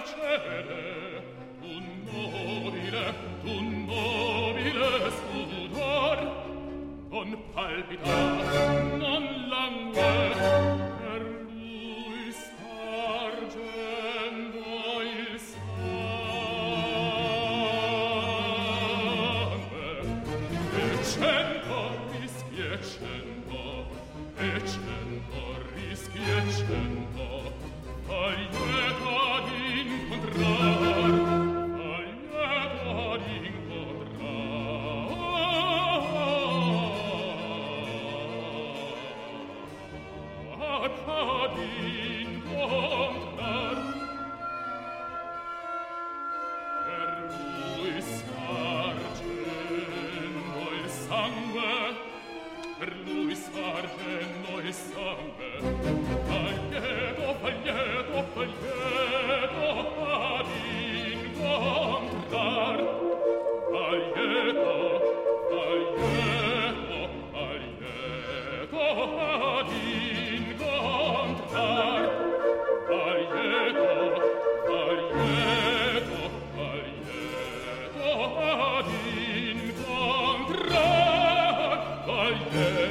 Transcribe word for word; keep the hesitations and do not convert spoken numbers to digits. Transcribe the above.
piacere, tu nobile, tu nobile sudor, non palpita, non langue, per lui spargendo il sangue. E cento rischi e cento, e cento rischi e cento, fai lieta d'incontrar, fai lieta d'incontrar, ad incontrar. Per lui spargendo il sangue, per lui spargendo il sangue, fai lieto, fai lieto, fai lieto ad incontrar, fai lieto, fai lieto, fai lieto ad incontrar, fai lieto, fai lieto, fai lieto ad incontrar, fai lieto.